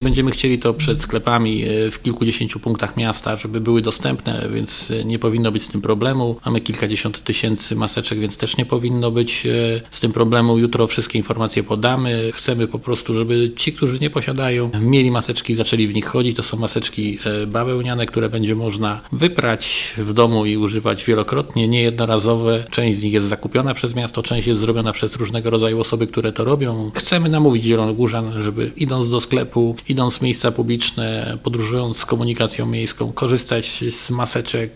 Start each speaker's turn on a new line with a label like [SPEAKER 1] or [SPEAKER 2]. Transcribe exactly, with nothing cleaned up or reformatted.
[SPEAKER 1] Będziemy chcieli to przed sklepami w kilkudziesięciu punktach miasta, żeby były dostępne, więc nie powinno być z tym problemu. Mamy kilkadziesiąt tysięcy maseczek, więc też nie powinno być z tym problemu. Jutro wszystkie informacje podamy. Chcemy po prostu, żeby ci, którzy nie posiadają, mieli maseczki i zaczęli w nich chodzić. To są maseczki bawełniane, które będzie można wyprać w domu i używać wielokrotnie, niejednorazowe. Część z nich jest zakupiona przez miasto, część jest zrobiona przez różnego rodzaju osoby, które to robią. Chcemy namówić zielonogórzan, żeby idąc do sklepu, idąc w miejsca publiczne, podróżując z komunikacją miejską, korzystać z maseczek,